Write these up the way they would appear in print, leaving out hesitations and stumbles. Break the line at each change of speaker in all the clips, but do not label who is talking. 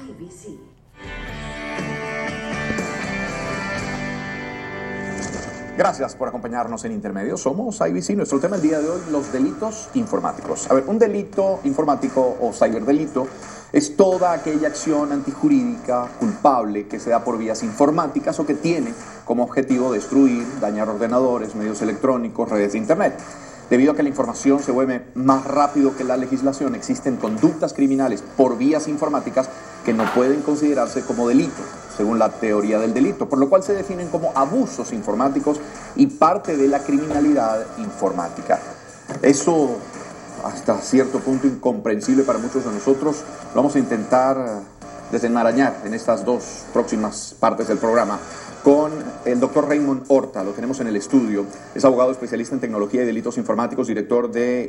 IBC.
Gracias por acompañarnos en Intermedios. Somos IBC. Nuestro tema el día de hoy, los delitos informáticos. A ver, un delito informático o ciberdelito es toda aquella acción antijurídica culpable que se da por vías informáticas o que tiene como objetivo destruir, dañar ordenadores, medios electrónicos, redes de Internet. Debido a que la información se vuelve más rápido que la legislación, existen conductas criminales por vías informáticas que no pueden considerarse como delito, según la teoría del delito, por lo cual se definen como abusos informáticos y parte de la criminalidad informática. Eso, hasta cierto punto incomprensible para muchos de nosotros, lo vamos a intentar desenmarañar en estas dos próximas partes del programa con el doctor Raymond Horta. Lo tenemos en el estudio. Es abogado especialista en tecnología y delitos informáticos, director de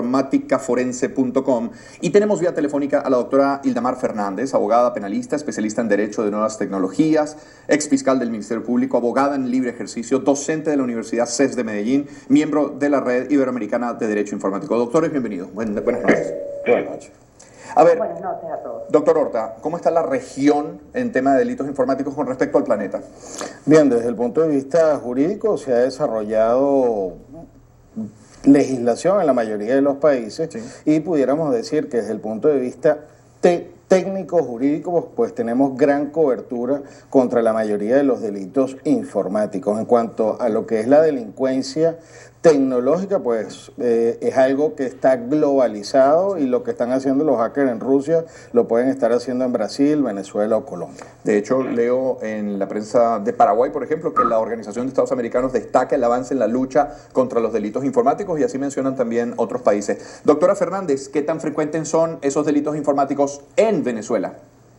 informaticaforense.com. Y tenemos vía telefónica a la doctora Ildamar Fernández, abogada penalista, especialista en Derecho de Nuevas Tecnologías, ex fiscal del Ministerio Público, abogada en libre ejercicio, docente de la Universidad CES de Medellín, miembro de la Red Iberoamericana de Derecho Informático. Doctores, bienvenidos. Buenas noches.
Buenas noches.
A ver,
buenas noches a todos.
Doctor Horta, ¿cómo está la región en tema de delitos informáticos con respecto al planeta?
Bien, desde el punto de vista jurídico se ha desarrollado legislación en la mayoría de los países, sí, y pudiéramos decir que desde el punto de vista técnico jurídico, pues tenemos gran cobertura contra la mayoría de los delitos informáticos. En cuanto a lo que es la delincuencia tecnológica, pues es algo que está globalizado y lo que están haciendo los hackers en Rusia lo pueden estar haciendo en Brasil, Venezuela o Colombia.
De hecho, leo en la prensa de Paraguay, por ejemplo, que la Organización de Estados Americanos destaca el avance en la lucha contra los delitos informáticos y así mencionan también otros países. Doctora Fernández, ¿qué tan frecuentes son esos delitos informáticos en Venezuela?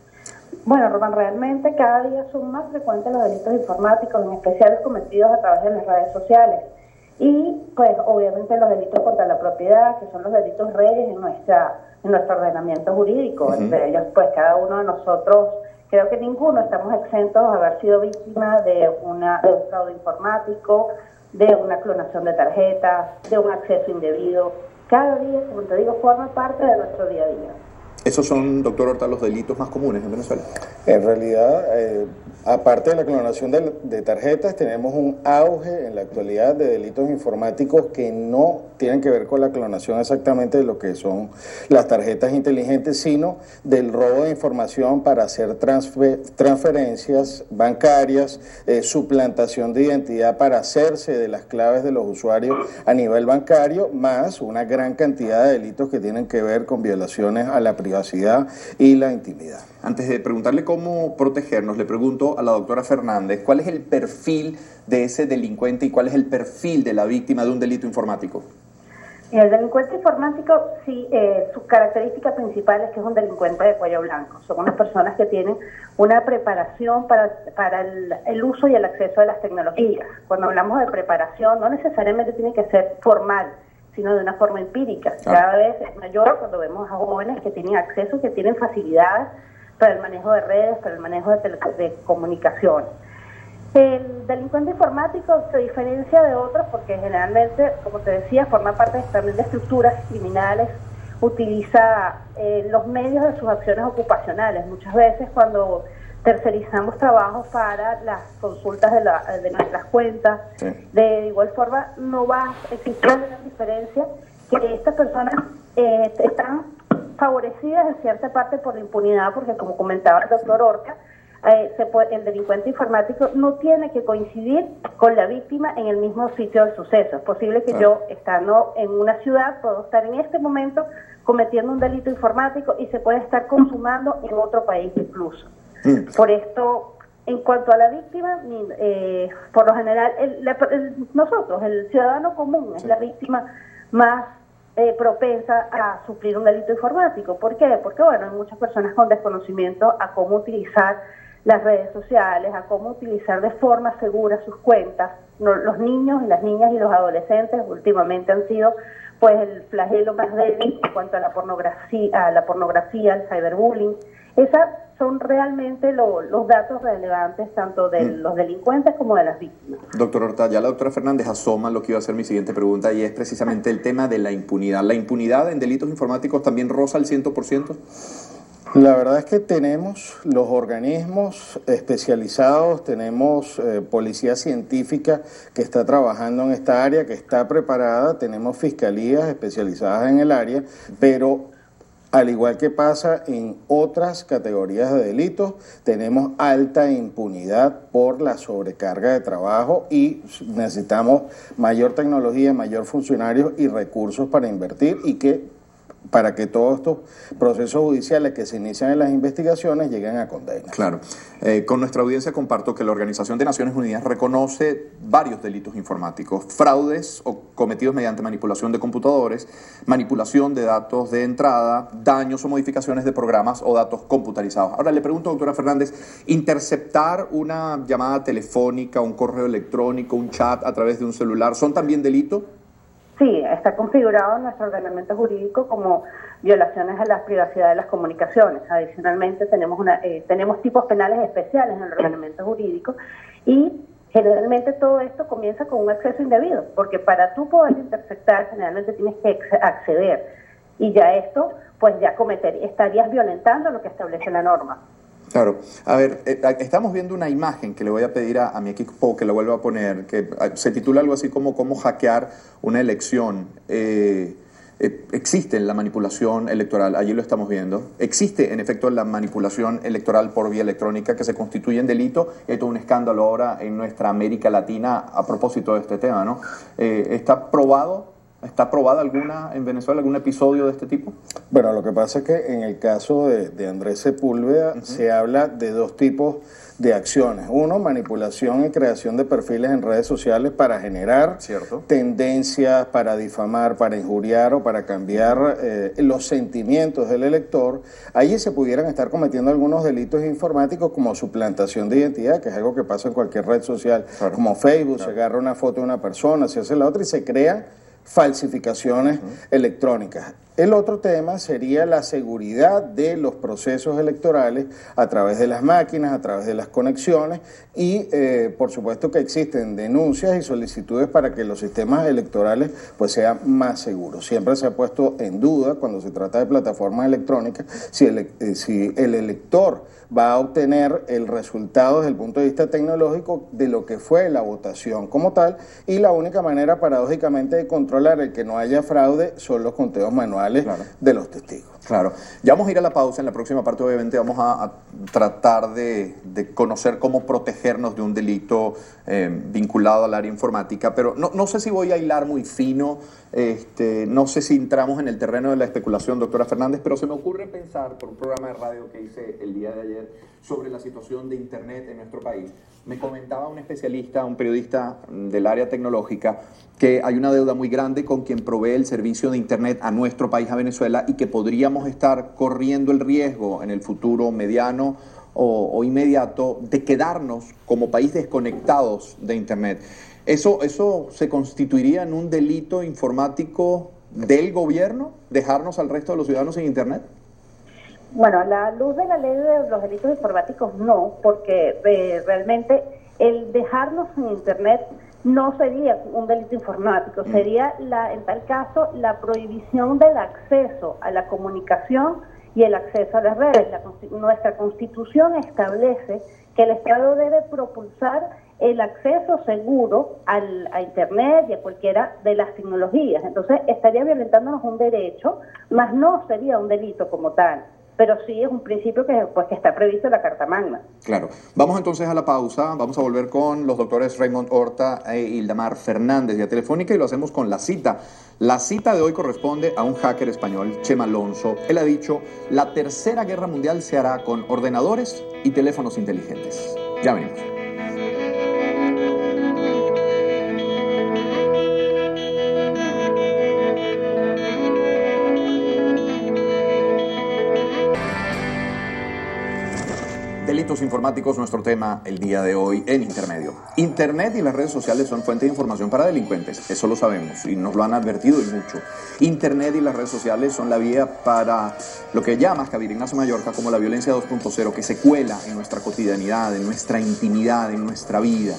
Bueno, Román, realmente cada día son más frecuentes los delitos informáticos, en especial los cometidos a través de las redes sociales. Y pues obviamente los delitos contra la propiedad, que son los delitos reyes en nuestro ordenamiento jurídico. Entre ellos, pues cada uno de nosotros, creo que ninguno estamos exentos de haber sido víctima de un fraude informático, de una clonación de tarjetas, de un acceso indebido. Cada día, como te digo, forma parte de nuestro día a día.
¿Esos son, doctor Horta, los delitos más comunes en Venezuela?
En realidad, aparte de la clonación de tarjetas, tenemos un auge en la actualidad de delitos informáticos que no tienen que ver con la clonación exactamente de lo que son las tarjetas inteligentes, sino del robo de información para hacer transferencias bancarias, suplantación de identidad para hacerse de las claves de los usuarios a nivel bancario, más una gran cantidad de delitos que tienen que ver con violaciones a la privacidad y la intimidad.
Antes de preguntarle cómo protegernos, le pregunto a la doctora Fernández, ¿cuál es el perfil de ese delincuente y cuál es el perfil de la víctima de un delito informático?
El delincuente informático, sí, su característica principal es que es un delincuente de cuello blanco. Son unas personas que tienen una preparación para el uso y el acceso a las tecnologías. Cuando hablamos de preparación, no necesariamente tiene que ser formal, sino de una forma empírica. Cada vez es mayor cuando vemos a jóvenes que tienen acceso, que tienen facilidades para el manejo de redes, para el manejo de comunicación. El delincuente informático se diferencia de otros porque generalmente, como te decía, forma parte también de estructuras criminales, utiliza los medios de sus acciones ocupacionales. Muchas veces cuando tercerizamos trabajos para las consultas de nuestras cuentas, sí, de igual forma no va a existir una diferencia que estas personas están favorecidas en cierta parte por la impunidad, porque como comentaba el doctor Horta, el delincuente informático no tiene que coincidir con la víctima en el mismo sitio del suceso. Es posible que yo, estando en una ciudad, puedo estar en este momento cometiendo un delito informático y se puede estar consumando en otro país incluso. Por esto, en cuanto a la víctima, por lo general, nosotros, el ciudadano común, es la víctima más propensa a sufrir un delito informático. ¿Por qué? Porque, bueno, hay muchas personas con desconocimiento a cómo utilizar las redes sociales, a cómo utilizar de forma segura sus cuentas. Los niños, las niñas y los adolescentes últimamente han sido pues el flagelo más débil en cuanto a la pornografía, el cyberbullying. Esas son realmente los datos relevantes tanto de los delincuentes como de las víctimas.
Doctor Horta, ya la doctora Fernández asoma lo que iba a ser mi siguiente pregunta y es precisamente el tema de la impunidad. ¿La impunidad en delitos informáticos también roza el 100%?
La verdad es que tenemos los organismos especializados, tenemos policía científica que está trabajando en esta área, que está preparada, tenemos fiscalías especializadas en el área, pero al igual que pasa en otras categorías de delitos, tenemos alta impunidad por la sobrecarga de trabajo y necesitamos mayor tecnología, mayor funcionarios y recursos para invertir para que todos estos procesos judiciales que se inician en las investigaciones lleguen a condena.
Claro. Con nuestra audiencia comparto que la Organización de Naciones Unidas reconoce varios delitos informáticos: fraudes cometidos mediante manipulación de computadores, manipulación de datos de entrada, daños o modificaciones de programas o datos computarizados. Ahora le pregunto, doctora Fernández, ¿interceptar una llamada telefónica, un correo electrónico, un chat a través de un celular son también delitos?
Sí, está configurado en nuestro ordenamiento jurídico como violaciones a la privacidad de las comunicaciones. Adicionalmente, tenemos tipos penales especiales en el ordenamiento jurídico y generalmente todo esto comienza con un acceso indebido, porque para tú poder interceptar generalmente tienes que acceder y ya esto, pues ya estarías violentando lo que establece la norma.
Claro. A ver, estamos viendo una imagen que le voy a pedir a mi equipo que la vuelva a poner, que se titula algo así como cómo hackear una elección. Existe la manipulación electoral, allí lo estamos viendo. Existe, en efecto, la manipulación electoral por vía electrónica que se constituye en delito. Hay todo un escándalo ahora en nuestra América Latina a propósito de este tema, ¿no? ¿Está probado? ¿Está probada en Venezuela algún episodio de este tipo?
Bueno, lo que pasa es que en el caso de Andrés Sepúlveda se habla de dos tipos de acciones. Uno, manipulación y creación de perfiles en redes sociales para generar tendencias, para difamar, para injuriar o para cambiar los sentimientos del elector. Allí se pudieran estar cometiendo algunos delitos informáticos como suplantación de identidad, que es algo que pasa en cualquier red social, como Facebook. Se agarra una foto de una persona, se hace la otra y se crean falsificaciones electrónicas. El otro tema sería la seguridad de los procesos electorales a través de las máquinas, a través de las conexiones y por supuesto que existen denuncias y solicitudes para que los sistemas electorales pues sean más seguros. Siempre se ha puesto en duda cuando se trata de plataformas electrónicas si el elector va a obtener el resultado desde el punto de vista tecnológico de lo que fue la votación como tal, y la única manera paradójicamente de controlar el que no haya fraude son los conteos manuales de los testigos.
Claro. Ya vamos a ir a la pausa. En la próxima parte obviamente vamos a tratar de conocer cómo protegernos de un delito vinculado al área informática, pero no sé si voy a hilar muy fino, no sé si entramos en el terreno de la especulación, doctora Fernández, pero se me ocurre pensar por un programa de radio que hice el día de ayer sobre la situación de Internet en nuestro país. Me comentaba un especialista, un periodista del área tecnológica, que hay una deuda muy grande con quien provee el servicio de Internet a nuestro país, a Venezuela, y que podríamos estar corriendo el riesgo en el futuro mediano o inmediato de quedarnos como país desconectados de Internet. ¿Eso se constituiría en un delito informático del gobierno, dejarnos al resto de los ciudadanos sin Internet?
Bueno, a la luz de la ley de los delitos informáticos no, porque realmente el dejarnos sin Internet no sería un delito informático, sería en tal caso la prohibición del acceso a la comunicación y el acceso a las redes. Nuestra Constitución establece que el Estado debe propulsar el acceso seguro a Internet y a cualquiera de las tecnologías. Entonces estaría violentándonos un derecho, mas no sería un delito como tal. Pero sí es un principio que está previsto en la Carta Magna.
Claro. Vamos entonces a la pausa. Vamos a volver con los doctores Raymond Horta e Ildamar Fernández vía telefónica, y lo hacemos con la cita. La cita de hoy corresponde a un hacker español, Chema Alonso. Él ha dicho: la tercera guerra mundial se hará con ordenadores y teléfonos inteligentes. Ya venimos. Delitos informáticos, nuestro tema el día de hoy en Intermedio. Internet y las redes sociales son fuente de información para delincuentes, eso lo sabemos y nos lo han advertido y mucho. Internet y las redes sociales son la vía para lo que llama Javier Ignacio Mallorca como la violencia 2.0, que se cuela en nuestra cotidianidad, en nuestra intimidad, en nuestra vida.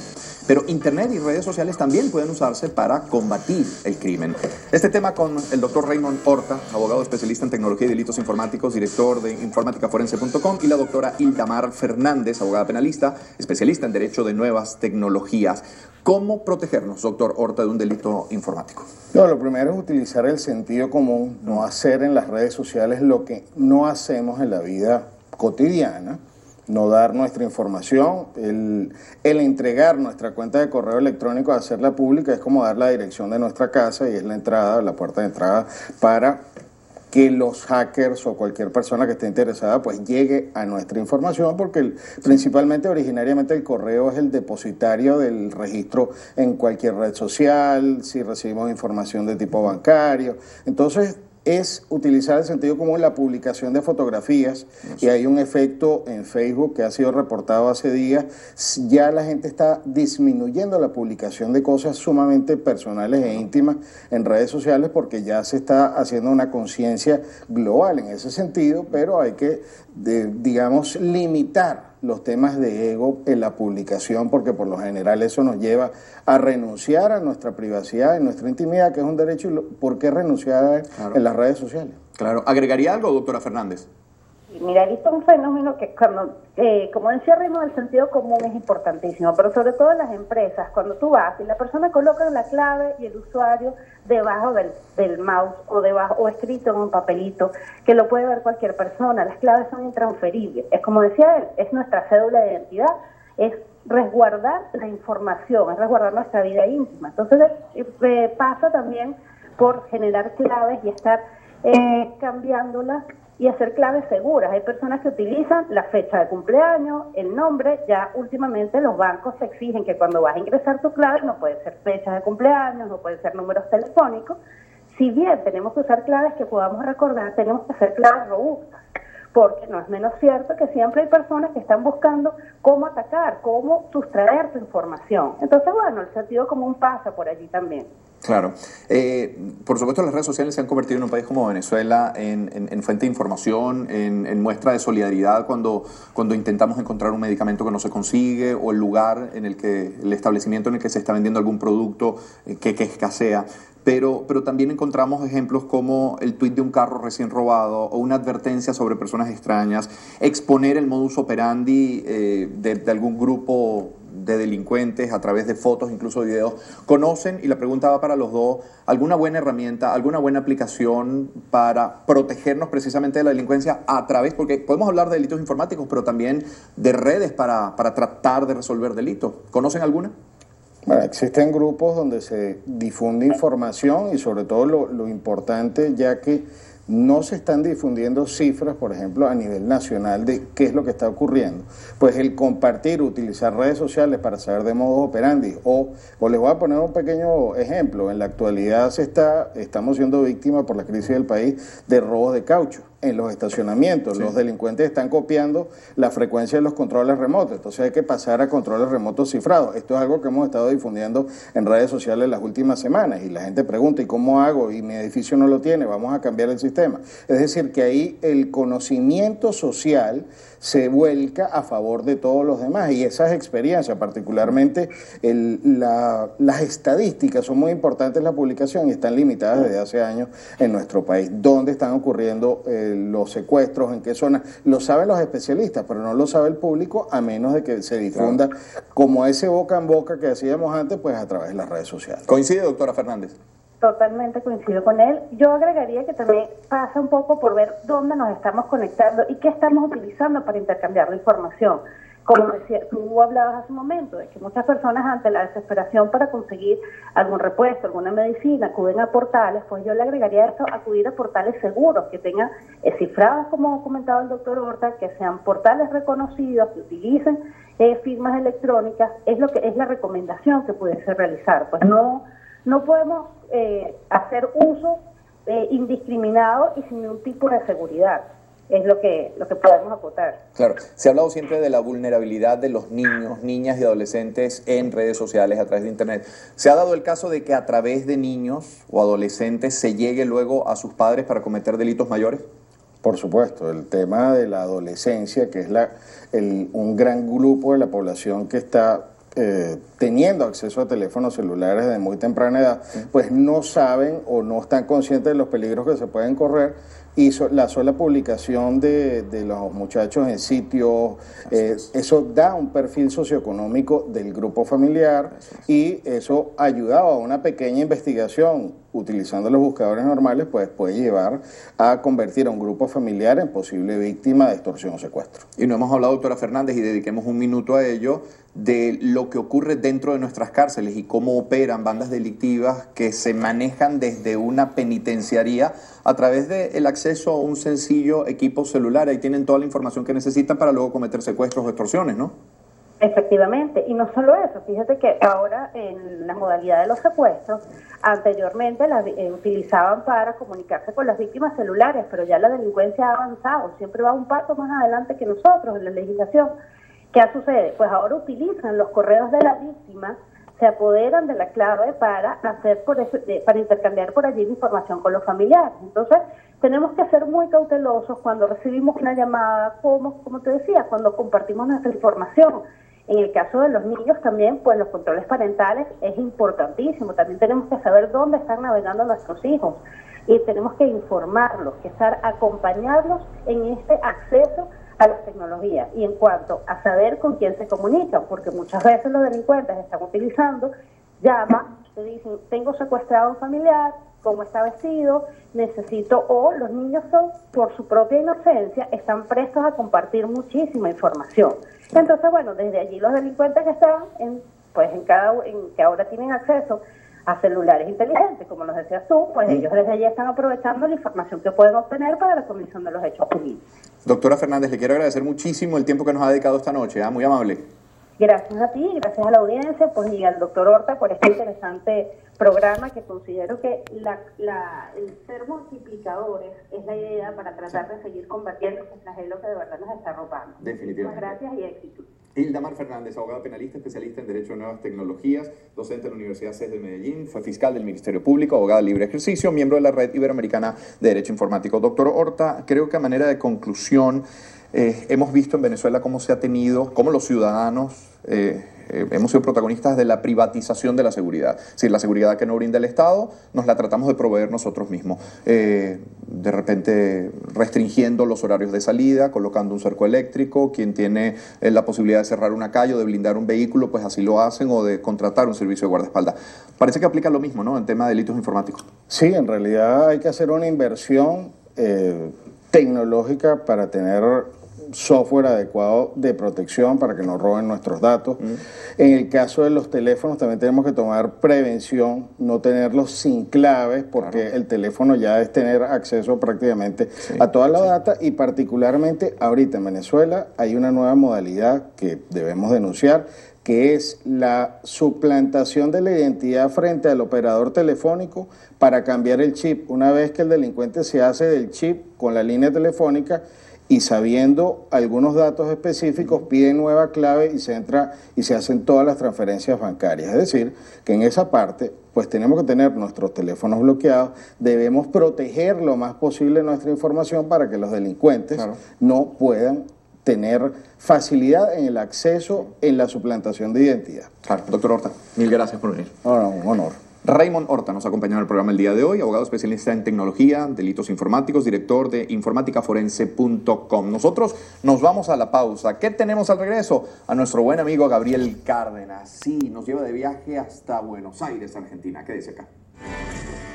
Pero Internet y redes sociales también pueden usarse para combatir el crimen. Este tema con el doctor Raymond Horta, abogado especialista en tecnología y delitos informáticos, director de informáticaforense.com, y la doctora Ildamar Fernández, abogada penalista, especialista en derecho de nuevas tecnologías. ¿Cómo protegernos, doctor Horta, de un delito informático?
No, lo primero es utilizar el sentido común, no hacer en las redes sociales lo que no hacemos en la vida cotidiana, no dar nuestra información, el entregar nuestra cuenta de correo electrónico, hacerla pública, es como dar la dirección de nuestra casa y es la entrada, la puerta de entrada para que los hackers o cualquier persona que esté interesada pues llegue a nuestra información, porque principalmente originariamente el correo es el depositario del registro en cualquier red social, si recibimos información de tipo bancario. Entonces es utilizar el sentido común, la publicación de fotografías, y hay un efecto en Facebook que ha sido reportado hace días, ya la gente está disminuyendo la publicación de cosas sumamente personales e íntimas en redes sociales porque ya se está haciendo una conciencia global en ese sentido, pero hay que, digamos, limitar los temas de ego en la publicación, porque por lo general eso nos lleva a renunciar a nuestra privacidad y nuestra intimidad, que es un derecho. ¿Por qué renunciar en las redes sociales?
Claro. ¿Agregaría algo, doctora Fernández?
Mira, he visto un fenómeno que cuando, como decía Raymond, el sentido común es importantísimo, pero sobre todo en las empresas, cuando tú vas y la persona coloca la clave y el usuario debajo del mouse o debajo o escrito en un papelito, que lo puede ver cualquier persona, las claves son intransferibles. Es como decía él, es nuestra cédula de identidad, es resguardar la información, es resguardar nuestra vida íntima. Entonces pasa también por generar claves y estar cambiándolas y hacer claves seguras. Hay personas que utilizan la fecha de cumpleaños, el nombre. Ya últimamente los bancos te exigen que cuando vas a ingresar tu clave no puede ser fecha de cumpleaños, no pueden ser números telefónicos. Si bien tenemos que usar claves que podamos recordar, tenemos que hacer claves robustas, porque no es menos cierto que siempre hay personas que están buscando cómo atacar, cómo sustraer tu información. Entonces, bueno, el sentido común pasa por allí también.
Claro. Por supuesto, las redes sociales se han convertido en un país como Venezuela en fuente de información, en muestra de solidaridad cuando intentamos encontrar un medicamento que no se consigue, o el lugar en el que, el establecimiento en el que se está vendiendo algún producto que escasea. Pero también encontramos ejemplos como el tuit de un carro recién robado o una advertencia sobre personas extrañas, exponer el modus operandi de algún grupo de delincuentes a través de fotos, incluso videos. ¿Conocen, y la pregunta va para los dos, alguna buena herramienta, alguna buena aplicación para protegernos precisamente de la delincuencia a través, porque podemos hablar de delitos informáticos, pero también de redes para tratar de resolver delitos? ¿Conocen alguna?
Bueno, existen grupos donde se difunde información y sobre todo lo importante, ya que no se están difundiendo cifras, por ejemplo, a nivel nacional de qué es lo que está ocurriendo. Pues el compartir, utilizar redes sociales para saber de modus operandi, o les voy a poner un pequeño ejemplo. En la actualidad estamos siendo víctimas por la crisis del país de robos de caucho en los estacionamientos. Sí. Los delincuentes están copiando la frecuencia de los controles remotos, entonces hay que pasar a controles remotos cifrados. Esto es algo que hemos estado difundiendo en redes sociales las últimas semanas, y la gente pregunta, ¿y cómo hago? Y mi edificio no lo tiene, vamos a cambiar el sistema. Es decir, que ahí el conocimiento social se vuelca a favor de todos los demás, y esas experiencias, particularmente las estadísticas son muy importantes en la publicación y están limitadas desde hace años en nuestro país. ¿Dónde están ocurriendo los secuestros? ¿En qué zonas? Lo saben los especialistas, pero no lo sabe el público, a menos de que se difunda, claro, como ese boca en boca que hacíamos antes, pues a través de las redes sociales.
¿Coincide, doctora Fernández?
Totalmente coincido con él. Yo agregaría que también pasa un poco por ver dónde nos estamos conectando y qué estamos utilizando para intercambiar la información. Como decía, tú hablabas hace un momento, de que muchas personas ante la desesperación para conseguir algún repuesto, alguna medicina, acuden a portales. Pues yo le agregaría eso, acudir a portales seguros, que tengan cifrados, como comentaba el doctor Horta, que sean portales reconocidos, que utilicen firmas electrónicas. Es lo que es la recomendación que pudiese realizar. Pues no podemos hacer uso indiscriminado y sin ningún tipo de seguridad. Es lo que podemos acotar.
Claro, se ha hablado siempre de la vulnerabilidad de los niños, niñas y adolescentes en redes sociales, a través de Internet. ¿Se ha dado el caso de que a través de niños o adolescentes se llegue luego a sus padres para cometer delitos mayores?
Por supuesto, el tema de la adolescencia, que es un gran grupo de la población que está teniendo acceso a teléfonos celulares de muy temprana edad, pues no saben o no están conscientes de los peligros que se pueden correr, y la sola publicación de los muchachos en sitios, eso da un perfil socioeconómico del grupo familiar, y eso ayudado a una pequeña investigación utilizando los buscadores normales, pues puede llevar a convertir a un grupo familiar en posible víctima de extorsión o secuestro.
Y no hemos hablado, doctora Fernández, y dediquemos un minuto a ello, de lo que ocurre dentro de nuestras cárceles y cómo operan bandas delictivas que se manejan desde una penitenciaría a través del acceso a un sencillo equipo celular. Ahí tienen toda la información que necesitan para luego cometer secuestros o extorsiones, ¿no?
Efectivamente, y no solo eso, fíjate que ahora en la modalidad de los secuestros, anteriormente las utilizaban para comunicarse con las víctimas celulares, pero ya la delincuencia ha avanzado, siempre va un paso más adelante que nosotros en la legislación. ¿Qué sucede? Pues ahora utilizan los correos de la víctima, se apoderan de la clave para para intercambiar por allí información con los familiares. Entonces, tenemos que ser muy cautelosos cuando recibimos una llamada, como te decía, cuando compartimos nuestra información. En el caso de los niños también, pues los controles parentales es importantísimo. También tenemos que saber dónde están navegando nuestros hijos y tenemos que informarlos, acompañarlos en este acceso a las tecnologías, y en cuanto a saber con quién se comunican, porque muchas veces los delincuentes están utilizando, llaman, te dicen, tengo secuestrado a un familiar, cómo está vestido, necesito, o los niños son, por su propia inocencia, están prestos a compartir muchísima información. Entonces, bueno, desde allí los delincuentes que están, que ahora tienen acceso a celulares inteligentes, como nos decías tú, pues ellos desde allí están aprovechando la información que pueden obtener para la comisión de los hechos punibles.
Doctora Fernández, le quiero agradecer muchísimo el tiempo que nos ha dedicado esta noche, muy amable.
Gracias a ti, gracias a la audiencia, pues, y al doctor Horta por este interesante programa, que considero que el ser multiplicadores es la idea para tratar de seguir combatiendo este flagelo que de verdad nos está arropando.
Definitivamente.
Muchas gracias y éxito.
Hildamar Fernández, abogada penalista, especialista en Derecho de Nuevas Tecnologías, docente de la Universidad CES de Medellín, fue fiscal del Ministerio Público, abogada de libre ejercicio, miembro de la Red Iberoamericana de Derecho Informático. Doctor Horta, creo que a manera de conclusión, hemos visto en Venezuela cómo los ciudadanos hemos sido protagonistas de la privatización de la seguridad. Es decir, la seguridad que no brinda el Estado, nos la tratamos de proveer nosotros mismos. De repente restringiendo los horarios de salida, colocando un cerco eléctrico, quien tiene la posibilidad de cerrar una calle o de blindar un vehículo, pues así lo hacen, o de contratar un servicio de guardaespaldas. Parece que aplica lo mismo, ¿no?, en tema de delitos informáticos.
Sí, en realidad hay que hacer una inversión tecnológica para tener software adecuado de protección para que no roben nuestros datos. En el caso de los teléfonos también tenemos que tomar prevención, no tenerlos sin claves, porque el teléfono ya es tener acceso prácticamente a toda la data, y particularmente ahorita en Venezuela hay una nueva modalidad que debemos denunciar, que es la suplantación de la identidad frente al operador telefónico para cambiar el chip. Una vez que el delincuente se hace del chip con la línea telefónica, y sabiendo algunos datos específicos, piden nueva clave y se entra y se hacen todas las transferencias bancarias. Es decir, que en esa parte, pues tenemos que tener nuestros teléfonos bloqueados, debemos proteger lo más posible nuestra información para que los delincuentes no puedan tener facilidad en el acceso en la suplantación de identidad.
Claro, doctor Horta, mil gracias por venir.
Un honor.
Raymond Horta nos acompañó en el programa el día de hoy, abogado especialista en tecnología, delitos informáticos, director de informaticaforense.com. Nosotros nos vamos a la pausa. ¿Qué tenemos al regreso? A nuestro buen amigo Gabriel Cárdenas. Sí, nos lleva de viaje hasta Buenos Aires, Argentina. Quédese acá.